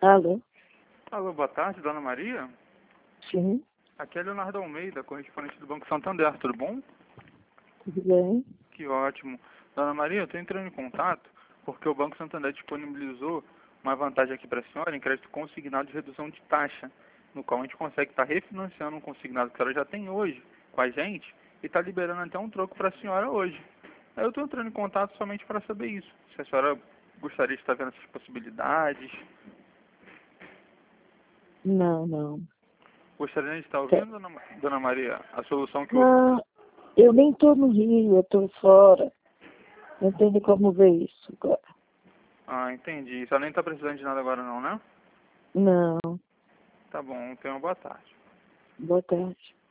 Alô? Alô, boa tarde, Dona Maria. Sim, Aqui é Leonardo Almeida, correspondente do Banco Santander, tudo bom? tudo bem? Que ótimo. Dona Maria, eu estou entrando em contato porque o Banco Santander disponibilizou uma vantagem aqui para a senhora em crédito consignado de redução de taxa, no qual a gente consegue estar refinanciando um consignado que a senhora já tem hoje com a gente e está liberando até um troco para a senhora hoje. Aí eu estou entrando em contato somente para saber isso. Se a senhora gostaria de estar vendo essas possibilidades, Não, não. gostaria de estar Tá. ouvindo, Dona Maria, a solução que o Não, eu nem estou no Rio, eu estou fora. Não tenho como ver isso agora. Ah, entendi. Só nem tá precisando de nada agora não, né? Não, Tá bom, tenha uma boa tarde. boa tarde.